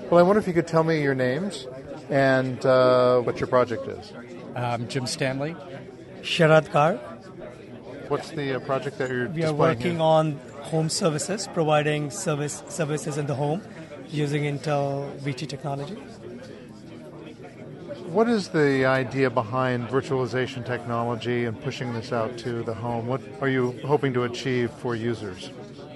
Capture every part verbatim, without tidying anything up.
Well, I wonder if you could tell me your names and uh, what your project is. Um, Jim Stanley. Sharad Kar. What's the uh, project that you're We are displaying working here? on home services, providing service services in the home using Intel V T technology. What is the idea behind virtualization technology and pushing this out to the home? What are you hoping to achieve for users?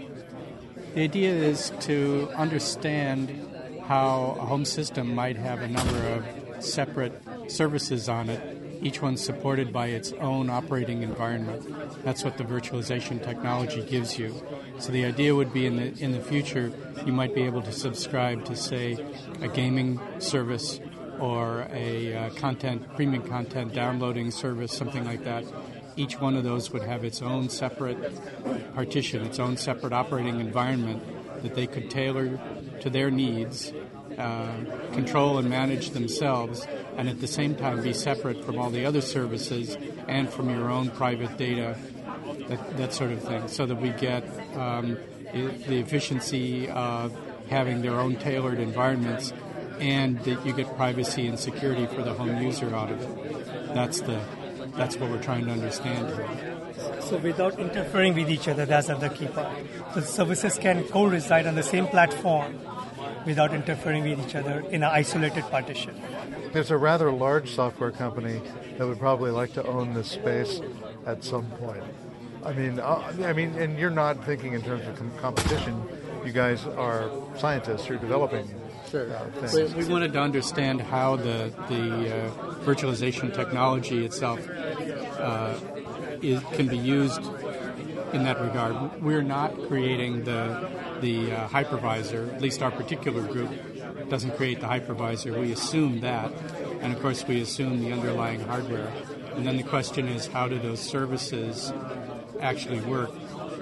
The idea is to understand how a home system might have a number of separate services on it, each one supported by its own operating environment. That's what the virtualization technology gives you. So the idea would be in the in the future, you might be able to subscribe to, say, a gaming service or a uh, content, premium content downloading service, something like that. Each one of those would have its own separate partition, its own separate operating environment that they could tailor to their needs, uh, control and manage themselves, and at the same time be separate from all the other services and from your own private data, that, that sort of thing, so that we get um, the efficiency of having their own tailored environments and that you get privacy and security for the home user out of it. That's the that's what we're trying to understand here. So without interfering with each other, that's another key part. So the services can co-reside on the same platform without interfering with each other in an isolated partition. There's a rather large software company that would probably like to own this space at some point. I mean, uh, I mean, and you're not thinking in terms of com- competition. You guys are scientists. You're developing. Sure. Uh, we, we wanted to understand how the the uh, virtualization technology itself uh, is, can be used in that regard. We're not creating the the uh, hypervisor. At least our particular group doesn't create the hypervisor. We assume that, and of course we assume the underlying hardware. And then the question is, how do those services actually work?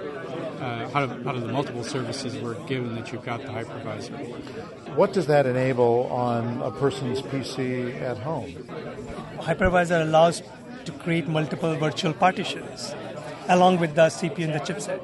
Uh, how, do, how do the multiple services work given that you've got the hypervisor? What does that enable on a person's P C at home? Hypervisor allows to create multiple virtual partitions along with the C P U and the chipset.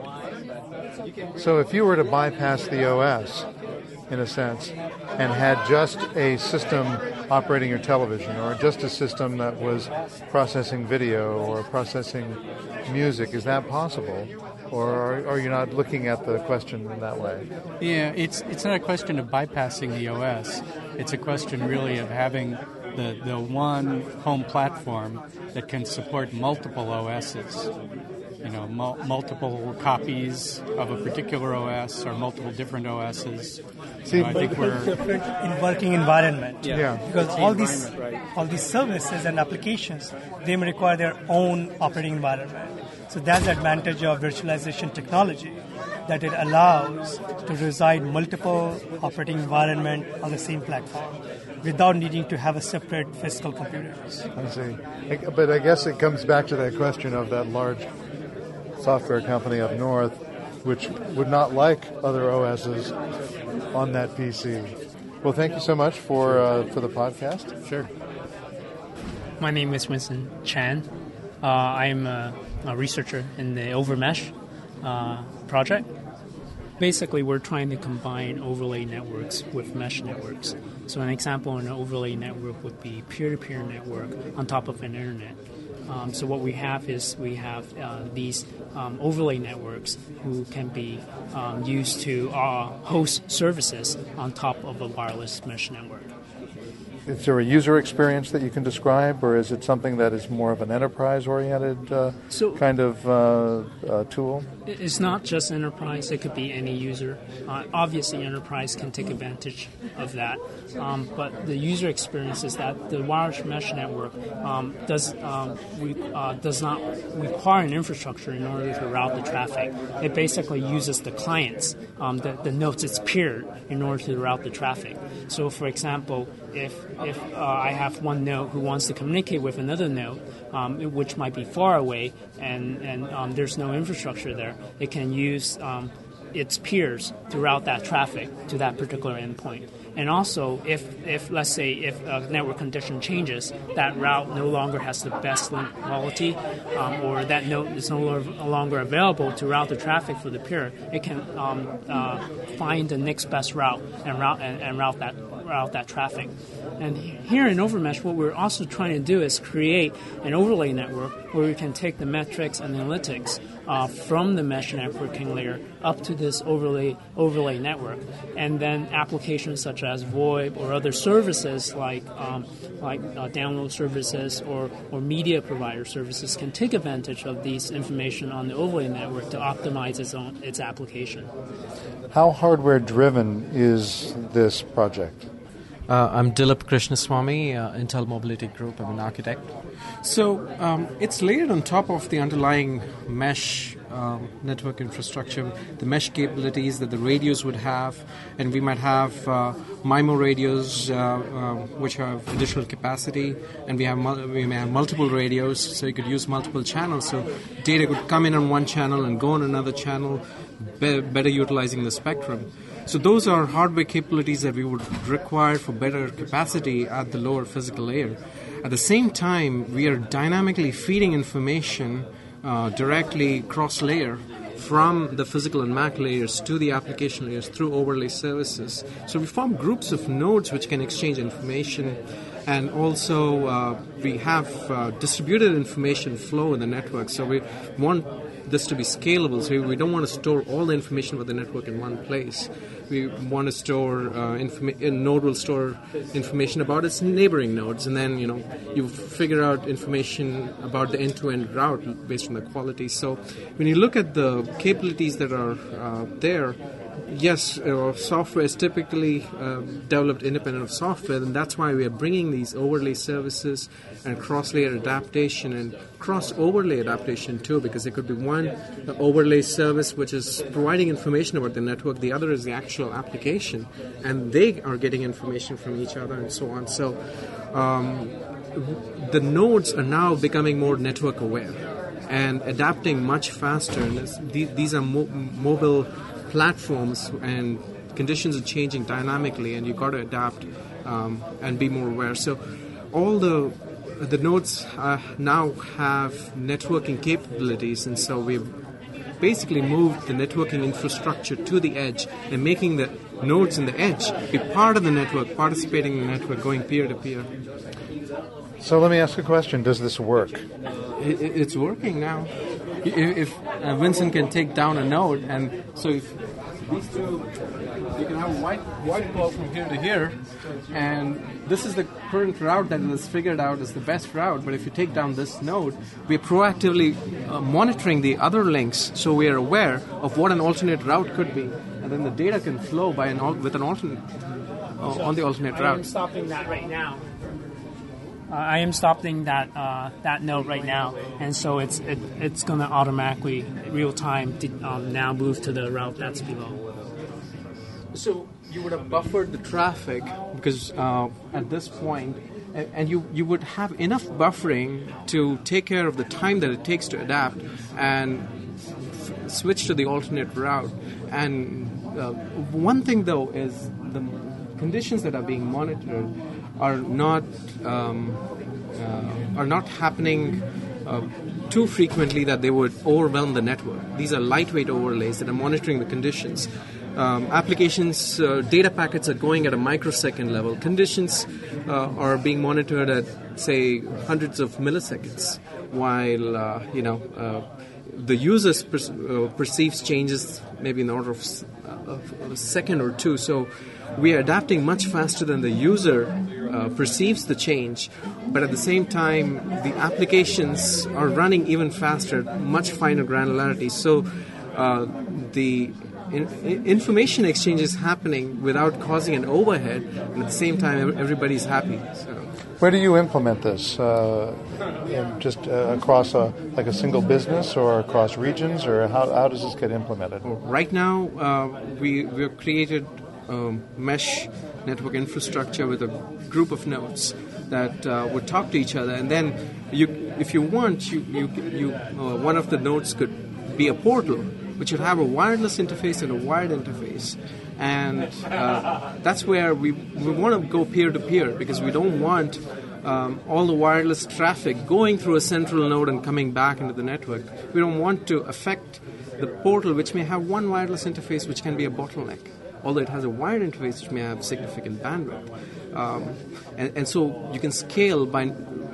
So if you were to bypass the O S, in a sense, and had just a system operating your television or just a system that was processing video or processing music, is that possible? Or are, are you not looking at the question in that way? Yeah, it's it's not a question of bypassing the O S. It's a question really of having the, the one home platform that can support multiple O Ss. You know, mul- multiple copies of a particular O S or multiple different O Ss. See, you know, I think we're different in working environment. Yeah. Yeah. Because all these all these services and applications, they may require their own operating environment. So that's the advantage of virtualization technology, that it allows to reside multiple operating environment on the same platform without needing to have a separate physical computers. I see. But I guess it comes back to that question of that large software company up north, which would not like other O Ss on that P C. Well, thank you so much for uh, for the podcast. Sure. My name is Winston Chan. Uh, I'm a, a researcher in the Overmesh uh, project. Basically, we're trying to combine overlay networks with mesh networks. So an example in an overlay network would be peer-to-peer network on top of an internet. Um, so what we have is we have uh, these um, overlay networks who can be um, used to uh, host services on top of a wireless mesh network. Is there a user experience that you can describe, or is it something that is more of an enterprise-oriented uh, So- kind of uh, uh, tool? It's not just enterprise. It could be any user. Uh, obviously, enterprise can take advantage of that. Um, but the user experience is that the wireless mesh network um, does um, we, uh, does not require an infrastructure in order to route the traffic. It basically uses the clients, um, the, the nodes it's peered, in order to route the traffic. So, for example, if if uh, I have one node who wants to communicate with another node, um, which might be far away, and and um, there's no infrastructure there, it can use um, its peers to route that traffic to that particular endpoint. And also, if, if let's say, if a network condition changes, that route no longer has the best link quality, um, or that node is no longer available to route the traffic for the peer, it can um, uh, find the next best route and route and, and route that route that traffic. And here in Overmesh, what we're also trying to do is create an overlay network where we can take the metrics and analytics uh, from the mesh networking layer up to this overlay overlay network, and then applications such as VoIP or other services like um, like uh, download services or, or media provider services can take advantage of these information on the overlay network to optimize its own its application. How hardware driven is this project? Uh, I'm Dilip Krishnaswamy, uh, Intel Mobility Group. I'm an architect. So um, it's layered on top of the underlying mesh um, network infrastructure, the mesh capabilities that the radios would have, and we might have uh, MIMO radios uh, uh, which have additional capacity, and we have mul- we may have multiple radios, so you could use multiple channels. So data could come in on one channel and go on another channel, be- better utilizing the spectrum. So those are hardware capabilities that we would require for better capacity at the lower physical layer. At the same time, we are dynamically feeding information uh, directly cross-layer from the physical and M A C layers to the application layers through overlay services. So we form groups of nodes which can exchange information, and also uh, we have uh, distributed information flow in the network. So we want this to be scalable. So we don't want to store all the information about the network in one place. We want to store uh, informa- a node will store information about its neighboring nodes, and then you know you figure out information about the end-to-end route based on the quality. So when you look at the capabilities that are uh, there, yes, uh, software is typically uh, developed independent of software, and that's why we are bringing these overlay services and cross-layer adaptation and cross-overlay adaptation too, because there could be one overlay service which is providing information about the network, the other is the actual application, and they are getting information from each other and so on. So um, the nodes are now becoming more network aware and adapting much faster, and this, these are mo- mobile platforms, and conditions are changing dynamically, and you've got to adapt um, and be more aware. So all the the nodes uh, now have networking capabilities, and so we've basically moved the networking infrastructure to the edge and making the nodes in the edge be part of the network, participating in the network, going peer-to-peer. So let me ask a question. Does this work? It, it's working now. If, if uh, Vincent can take down a node, and so if these two, you can have a white white ball from here to here, and this is the current route that is figured out as the best route. But if you take down this node, we're proactively uh, monitoring the other links, so we are aware of what an alternate route could be, and then the data can flow by an al- with an alternate uh, on the alternate I route. am stopping that right now. Uh, I am stopping that uh, that node right now, and so it's it, it's going to automatically, real time, to, um, now move to the route that's below. So you would have buffered the traffic because uh, at this point, and, and you, you would have enough buffering to take care of the time that it takes to adapt and f- switch to the alternate route. And uh, one thing, though, is the conditions that are being monitored are not um, uh, are not happening uh, too frequently that they would overwhelm the network. These are lightweight overlays that are monitoring the conditions. Um, applications, uh, data packets are going at a microsecond level. Conditions uh, are being monitored at, say, hundreds of milliseconds, while uh, you know uh, the user per- uh, perceives changes maybe in the order of, uh, of a second or two. So we are adapting much faster than the user uh, perceives the change, but at the same time, the applications are running even faster, much finer granularity. So uh, the In, information exchange is happening without causing an overhead, and at the same time, everybody's happy. So. Where do you implement this? Uh, in just uh, across a like a single business, or across regions, or how, how does this get implemented? Right now, uh, we we have created um, mesh network infrastructure with a group of nodes that uh, would talk to each other, and then you, if you want, you you, you uh, one of the nodes could be a portal but you have a wireless interface and a wired interface. And uh, that's where we, we want to go peer-to-peer, because we don't want um, all the wireless traffic going through a central node and coming back into the network. We don't want to affect the portal, which may have one wireless interface, which can be a bottleneck, although it has a wired interface, which may have significant bandwidth. Um, and, and so you can scale by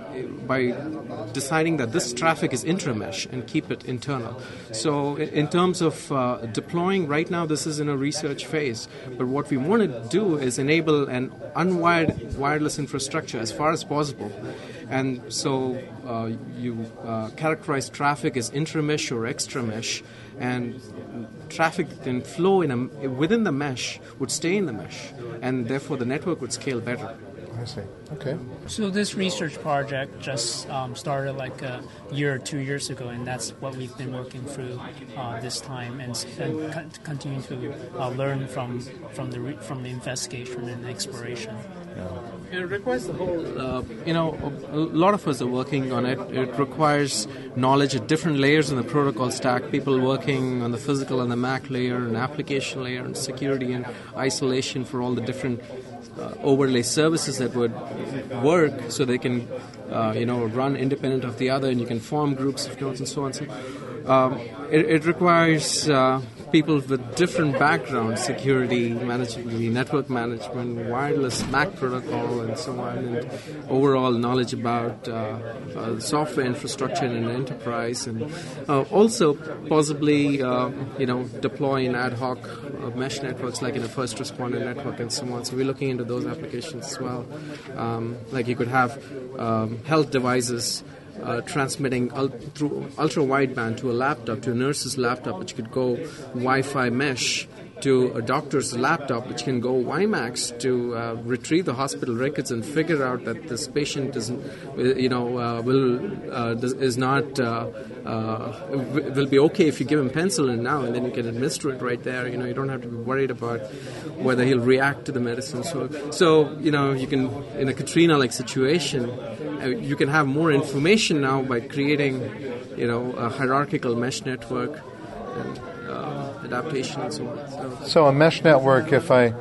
by deciding that this traffic is intramesh and keep it internal. So in, in terms of uh, deploying, right now this is in a research phase, but what we want to do is enable an unwired wireless infrastructure as far as possible. And so uh, you uh, characterize traffic as intramesh or extramesh, and traffic that can flow in a, within the mesh would stay in the mesh, and therefore the network would scale better. I see. Okay. So this research project just um, started like a year or two years ago, and that's what we've been working through uh, this time, and, and con- continue to uh, learn from from the re- from the investigation and exploration. Yeah. It requires the whole, uh, you know, a lot of us are working on it. It requires knowledge at different layers in the protocol stack, people working on the physical and the M A C layer and application layer and security and isolation for all the different uh, overlay services that would work so they can, uh, you know, run independent of the other, and you can form groups of nodes and so on. So um, it, it requires uh, people with different backgrounds, security, management, network management, wireless M A C protocol, and so on, and overall knowledge about uh, uh, software infrastructure in an enterprise, and uh, also possibly, uh, you know, deploy in ad hoc uh, mesh networks like in a first responder network and so on. So we're looking into those applications as well. Um, like you could have um, health devices Uh, transmitting ul- through ultra-wideband to a laptop, to a nurse's laptop, which could go Wi-Fi mesh, to a doctor's laptop, which can go WiMAX to uh, retrieve the hospital records and figure out that this patient isn't, you know, uh, will uh, is not uh, uh, will be okay if you give him penicillin now, and then you can administer it right there. You know, you don't have to be worried about whether he'll react to the medicine. So, so you know, you can, in a Katrina-like situation, uh, you can have more information now by creating, you know, a hierarchical mesh network. And, Uh, adaptation and so on. So, so a mesh network, if I,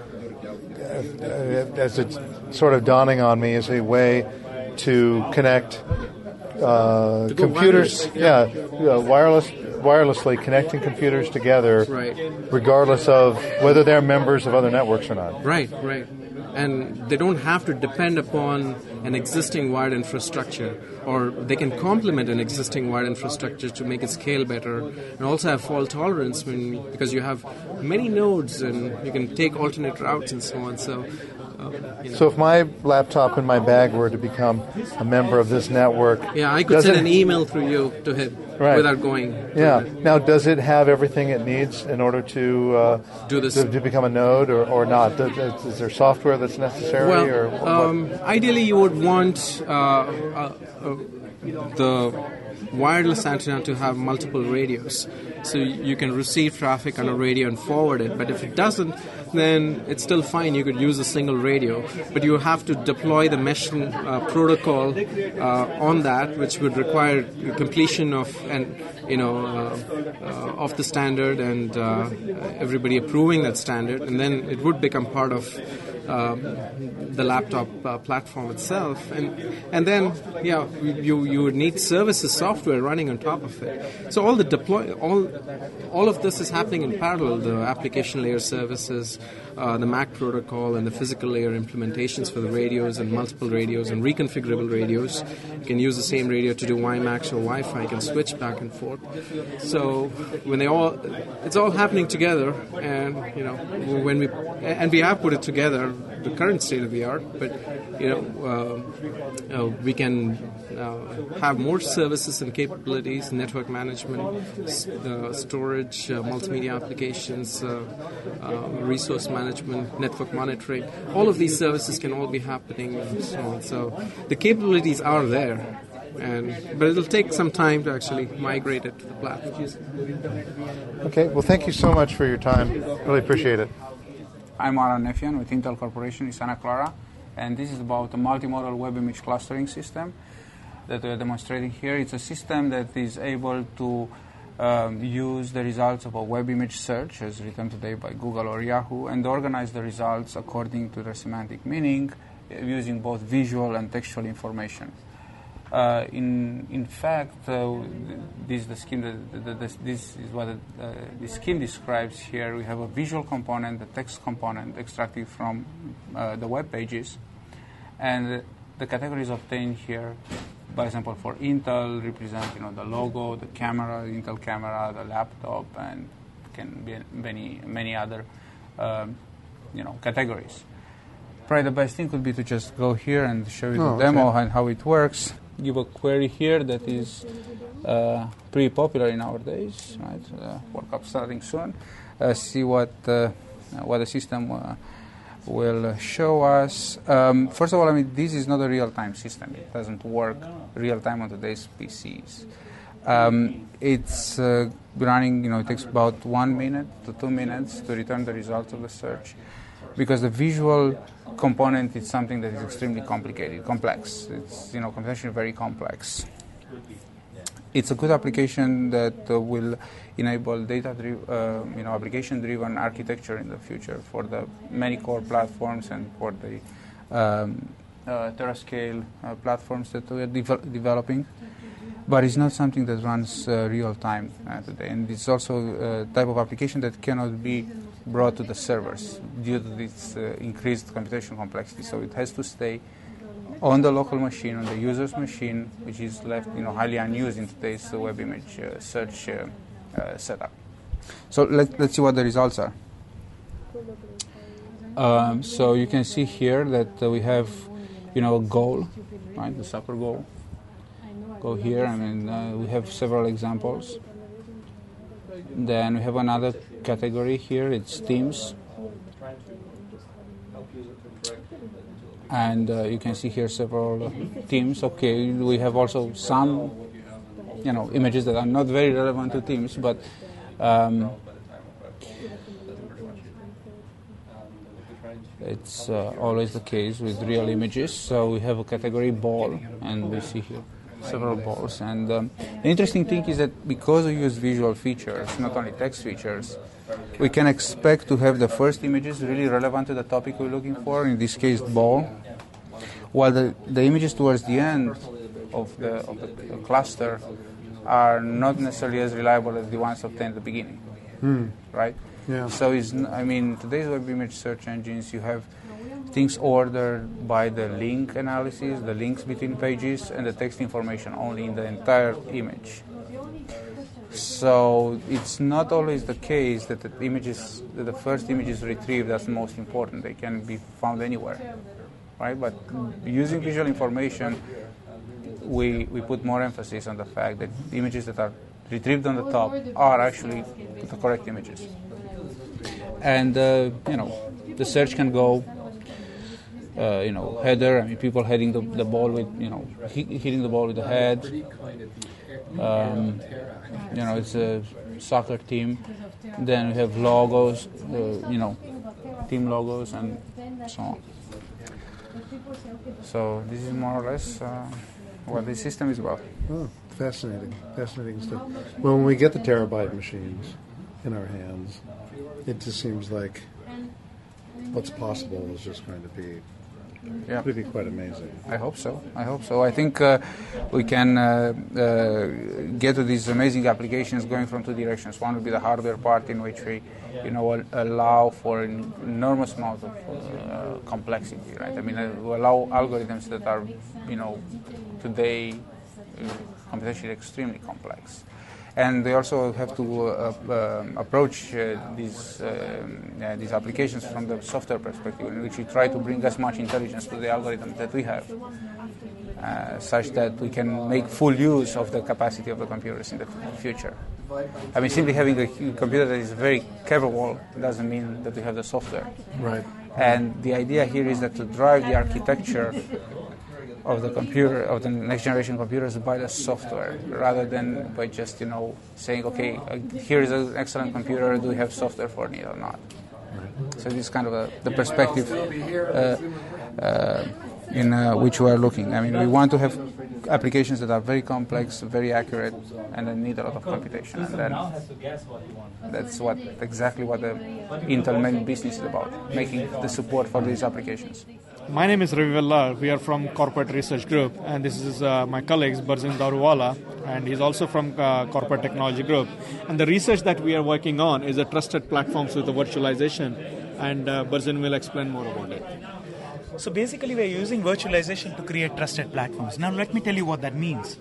uh, as it's sort of dawning on me, is a way to connect uh, to computers, wireless, yeah, yeah wireless, wirelessly connecting computers together, right, regardless of whether they're members of other networks or not. Right, right. And they don't have to depend upon an existing wired infrastructure, or they can complement an existing wired infrastructure to make it scale better, and also have fault tolerance when, because you have many nodes and you can take alternate routes and so on. So, uh, you know. So if my laptop in my bag were to become a member of this network, yeah, I could send an email through you to him, right, without going. Yeah. Now, does it have everything it needs in order to uh, do this to, to become a node, or, or not? Does, is there software that's necessary? Well, or um, ideally, you would want uh, uh, uh, the wireless antenna to have multiple radios, so you can receive traffic on a radio and forward it. But if it doesn't, then it's still fine. You could use a single radio, but you have to deploy the mesh uh, protocol uh, on that, which would require completion of and you know uh, uh, of the standard and uh, everybody approving that standard, and then it would become part of Uh, the laptop uh, platform itself, and and then yeah, you you would need services software running on top of it. So all the deploy all all of this is happening in parallel. The application layer services, uh, the M A C protocol, and the physical layer implementations for the radios and multiple radios and reconfigurable radios. You can use the same radio to do WiMAX or Wi-Fi. You can switch back and forth. So when they all, it's all happening together, and you know when we and we have put it together. The current state of the art, but you know, uh, you know we can uh, have more services and capabilities, network management, uh, storage, uh, multimedia applications, uh, uh, resource management, network monitoring. All of these services can all be happening and so on. So the capabilities are there. And, but it'll take some time to actually migrate it to the platform. Okay, well, thank you so much for your time. Really appreciate it. I'm Aran Nefian with Intel Corporation in Santa Clara, and this is about a multimodal web image clustering system that we're demonstrating here. It's a system that is able to um, use the results of a web image search as written today by Google or Yahoo and organize the results according to their semantic meaning uh, using both visual and textual information. Uh, in in fact, uh, this the scheme. That, the, the, this is what the, uh, the scheme describes here. We have a visual component, a text component extracted from uh, the web pages, and the categories obtained here, by example, for Intel, represent you know the logo, the camera, the Intel camera, the laptop, and can be many many other um, you know categories. Probably the best thing could be to just go here and show you oh, the demo okay. and how it works. Give a query here that is uh, pretty popular in our days, right? Uh, World Cup starting soon. Uh, see what uh, what the system uh, will show us. Um, first of all, I mean, this is not a real-time system. It doesn't work real-time on today's P Cs. Um, it's uh, running, you know, it takes about one minute to two minutes to return the results of the search, because the visual component is something that is extremely complicated, complex. It's, you know, computationally very complex. It's a good application that uh, will enable data-driven, uh, you know, application-driven architecture in the future for the many core platforms and for the um, uh, Terascale uh, platforms that we are de- developing. But it's not something that runs uh, real-time uh, today, and it's also a type of application that cannot be brought to the servers due to this uh, increased computation complexity. So it has to stay on the local machine, on the user's machine, which is left, you know, highly unused in today's uh, web image uh, search uh, uh, setup. So let, let's see what the results are. Um, so you can see here that uh, we have, you know, a goal, right, the soccer goal. Go here, I mean, uh, we have several examples. Then we have another category here, it's themes. And uh, you can see here several uh, themes. Okay, we have also some, you know, images that are not very relevant to themes, but um, it's uh, always the case with real images. So we have a category ball, and we see here several balls. And um, the interesting thing is that because we use visual features, not only text features, we can expect to have the first images really relevant to the topic we're looking for, in this case ball, while the, the images towards the end of the, of the cluster are not necessarily as reliable as the ones obtained at the beginning, Hmm. right? Yeah. So it's, I mean, today's web image search engines, you have things ordered by the link analysis, the links between pages, and the text information only in the entire image. So it's not always the case that the images, that the first image is retrieved that's the most important. They can be found anywhere, right? But using visual information, we we put more emphasis on the fact that the images that are retrieved on the top are actually the correct images. And uh, you know, the search can go. Uh, you know, header. I mean, people heading the, the ball with, you know, hit, hitting the ball with the head. Um, you know, it's a soccer team. Then we have logos, uh, you know, team logos and so on. So this is more or less uh, what the system is about. Oh, fascinating, fascinating stuff. Well, when we get the terabyte machines in our hands, it just seems like what's possible is just going to be Yeah, it would be quite amazing. I hope so. I hope so. I think uh, we can uh, uh, get to these amazing applications going from two directions. One would be the hardware part, in which we, you know, allow for an enormous amount of uh, complexity, right? I mean, uh, we allow algorithms that are, you know, today uh, computationally extremely complex. And they also have to uh, uh, approach uh, these uh, uh, these applications from the software perspective, in which we try to bring as much intelligence to the algorithm that we have, uh, such that we can make full use of the capacity of the computers in the f- future. I mean, simply having a computer that is very capable doesn't mean that we have the software. Right. And the idea here is that to drive the architecture of the computer, of the next generation computers, by the software, rather than by just, you know, saying, okay, uh, here is an excellent computer, do we have software for it or not? So this is kind of a, the perspective uh, uh, in uh, which we are looking. I mean, we want to have applications that are very complex, very accurate, and then need a lot of computation. And then that's what exactly what the Intel main business is about, making the support for these applications. My name is Ravi Vellar. We are from Corporate Research Group, and this is uh, my colleague Barzin Daruwala, and he's also from uh, Corporate Technology Group. And the research that we are working on is a trusted platforms with the virtualization, and uh, Barzin will explain more about it. So basically, we're using virtualization to create trusted platforms. Now, let me tell you what that means.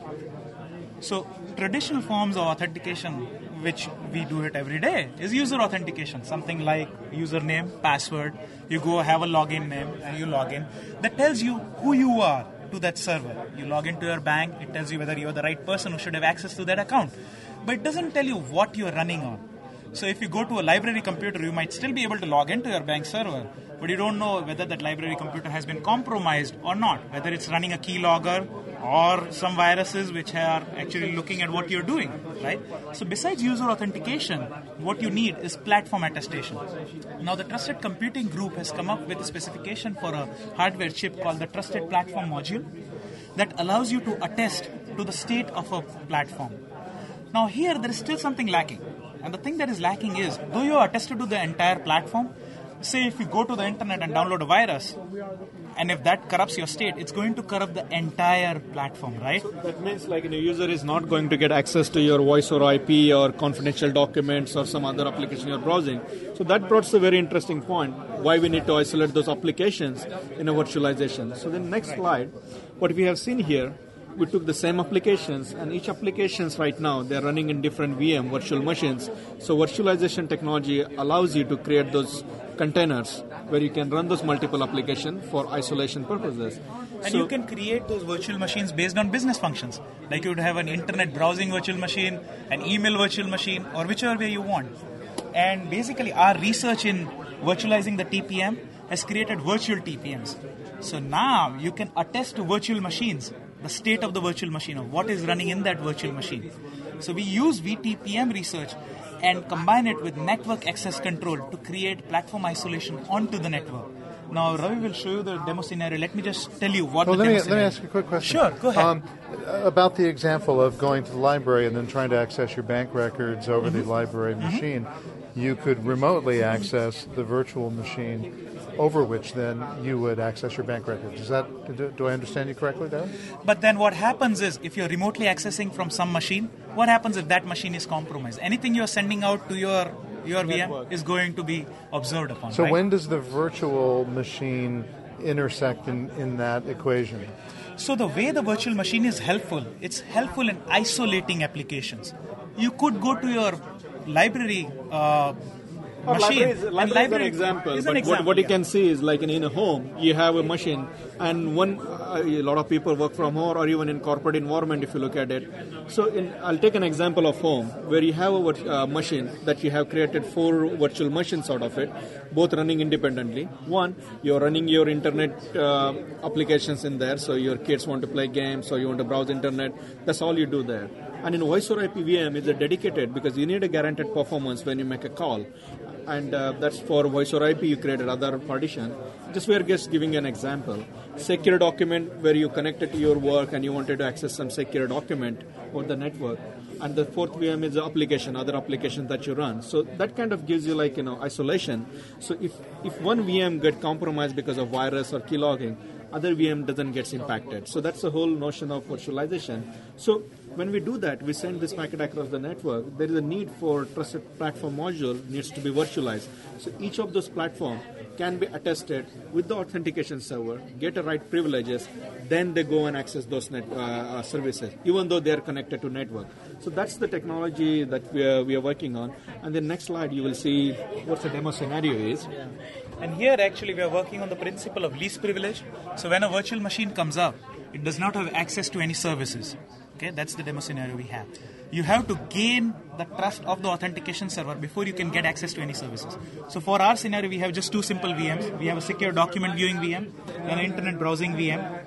So traditional forms of authentication, which we do it every day, is user authentication. Something like username, password. You go have a login name and you log in. That tells you who you are to that server. You log into your bank. It tells you whether you're the right person who should have access to that account. But it doesn't tell you what you're running on. So if you go to a library computer, you might still be able to log into your bank server, but you don't know whether that library computer has been compromised or not, whether it's running a keylogger or some viruses which are actually looking at what you're doing, right? So besides user authentication, what you need is platform attestation. Now the Trusted Computing Group has come up with a specification for a hardware chip called the Trusted Platform Module that allows you to attest to the state of a platform. Now here there is still something lacking. And the thing that is lacking is, though you are attested to the entire platform, say if you go to the internet and download a virus, and if that corrupts your state, it's going to corrupt the entire platform, right? So that means like a user is not going to get access to your voice or I P or confidential documents or some other application you're browsing. So that brought a very interesting point, why we need to isolate those applications in a virtualization. So the next slide, what we have seen here, we took the same applications, and each applications right now, they're running in different V M, virtual machines. So virtualization technology allows you to create those containers where you can run those multiple applications for isolation purposes. And so, you can create those virtual machines based on business functions. Like you would have an internet browsing virtual machine, an email virtual machine, or whichever way you want. And basically our research in virtualizing the T P M has created virtual T P Ms. So now you can attest to virtual machines, the state of the virtual machine, of what is running in that virtual machine. So we use V T P M research and combine it with network access control to create platform isolation onto the network. Now Ravi will show you the demo scenario. Let me just tell you what well, the let demo me, scenario Let me ask you a quick question. Sure, go ahead. Um, about the example of going to the library and then trying to access your bank records over mm-hmm. the library mm-hmm. machine, you could remotely access the virtual machine over which then you would access your bank records. Is that, do, do I understand you correctly there? But then what happens is, if you're remotely accessing from some machine, what happens if that machine is compromised? Anything you're sending out to your, your V M is going to be observed upon. So right? when does the virtual machine intersect in, in that equation? So the way the virtual machine is helpful, it's helpful in isolating applications. You could go to your library uh, Or machine. library is, library library is an example, is but an example, what, what you yeah. can see is like in, in a home, you have a machine, and one uh, a lot of people work from home, or even in corporate environment if you look at it. So in, I'll take an example of home, where you have a uh, machine that you have created four virtual machines out of it, both running independently. One, you're running your internet uh, applications in there, so your kids want to play games, or you want to browse internet, that's all you do there. And in voice or I P V M, it's a dedicated, because you need a guaranteed performance when you make a call. And uh, that's for voice or I P, you create another partition. Just we are just giving an example. Secure document, where you connected to your work and you wanted to access some secure document over the network. And the fourth V M is the application, other applications that you run. So that kind of gives you like, you know, isolation. So if, if one V M get compromised because of virus or keylogging, other V M doesn't get impacted. So that's the whole notion of virtualization. So when we do that, we send this packet across the network. There is a need for trusted platform module needs to be virtualized. So each of those platforms can be attested with the authentication server, get the right privileges, then they go and access those net, uh, uh, services, even though they are connected to network. So that's the technology that we are, we are working on. And the next slide, you will see what the demo scenario is. Yeah. And here actually we are working on the principle of least privilege. So when a virtual machine comes up, it does not have access to any services. Okay, that's the demo scenario we have. You have to gain the trust of the authentication server before you can get access to any services. So for our scenario, we have just two simple V Ms. We have a secure document viewing V M and an internet browsing V M.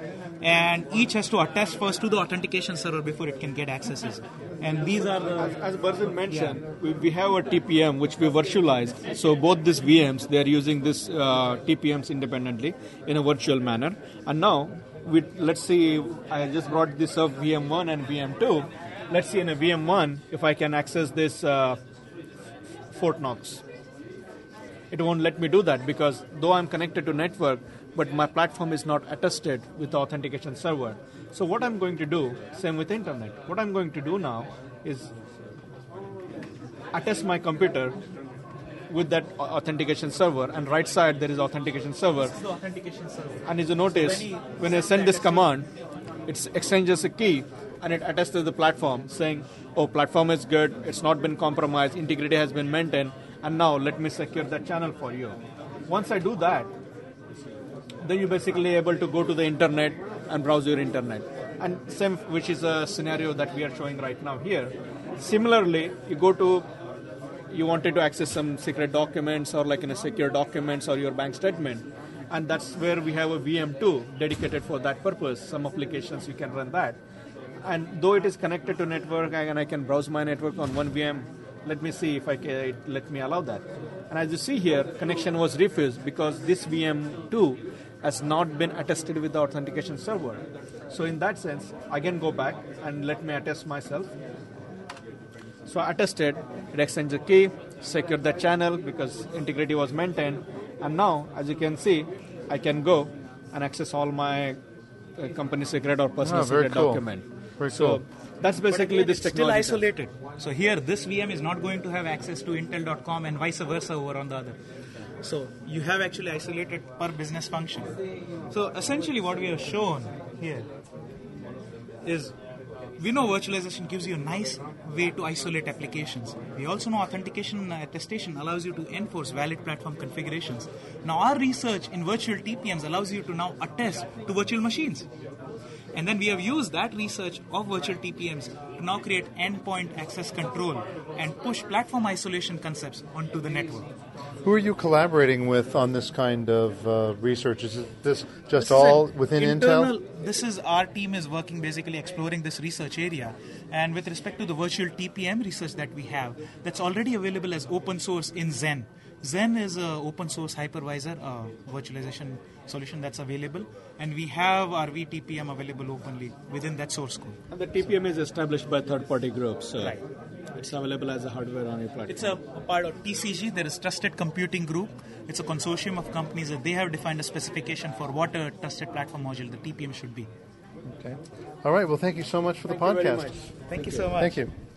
and each has to attest first to the authentication server before it can get accesses. And these are the... As, as Barzin mentioned, yeah. we, we have a T P M which we virtualized. So both these V Ms, they are using this uh, T P Ms independently in a virtual manner. And now, we, let's see, I just brought this up V M one and V M two. Let's see in a V M one if I can access this uh, Fort Knox. It won't let me do that because though I'm connected to network, but my platform is not attested with the authentication server. So what I'm going to do, same with internet, what I'm going to do now is attest my computer with that authentication server, and right side there is authentication server. This is the authentication server. And as you notice, so when, he, when I send this command, it exchanges a key and it attests to the platform saying, oh, platform is good, it's not been compromised, integrity has been maintained, and now let me secure that channel for you. Once I do that, then you're basically able to go to the internet and browse your internet. And same, which is a scenario that we are showing right now here. Similarly, you go to, you wanted to access some secret documents or like in a secure documents or your bank statement. And that's where we have a V M two dedicated for that purpose. Some applications you can run that. And though it is connected to network and I can browse my network on one V M, let me see if I can, let me allow that. And as you see here, connection was refused because this V M two has not been attested with the authentication server. So in that sense, I can go back and let me attest myself. So I attested, it exchanged the key, secured the channel because integrity was maintained. And now, as you can see, I can go and access all my uh, company secret or personal oh, very secret cool. document. Very so cool. That's basically again, this it's technology. Still isolated. So here, this V M is not going to have access to Intel dot com and vice versa over on the other. So you have actually isolated per business function. So essentially what we have shown here is we know virtualization gives you a nice way to isolate applications. We also know authentication attestation allows you to enforce valid platform configurations. Now our research in virtual T P Ms allows you to now attest to virtual machines. And then we have used that research of virtual T P Ms to now create endpoint access control and push platform isolation concepts onto the network. Who are you collaborating with on this kind of uh, research? Is this just this all within internal, Intel? This is our team is working basically exploring this research area. And with respect to the virtual T P M research that we have, that's already available as open source in Zen. Zen is an open source hypervisor, uh, virtualization solution that's available. And we have our V T P M available openly within that source code. And the T P M is established by third-party groups. So right. It's available as a hardware on your platform. It's a, a part of T C G. There is Trusted Computing Group. It's a consortium of companies that they have defined a specification for what a trusted platform module, the T P M, should be. Okay. All right. Well, thank you so much for thank the podcast. You very much. Thank, thank you so much. Thank you.